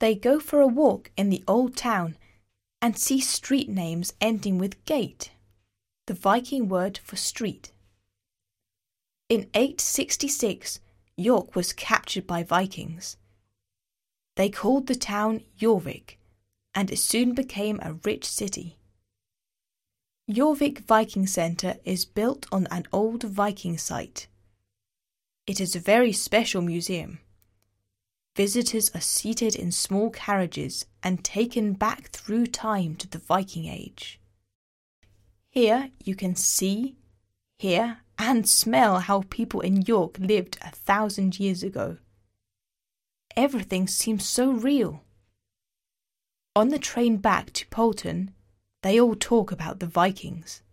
They go for a walk in the old town and see street names ending with gate, the Viking word for street. In 866, York was captured by Vikings. They called the town Jorvik, and it soon became a rich city. Jorvik Viking Centre is built on an old Viking site. It is a very special museum. Visitors are seated in small carriages and taken back through time to the Viking Age. Here you can see, hear, and smell how people in York lived 1,000 years ago. Everything seems so real. On the train back to Poulton, they all talk about the Vikings.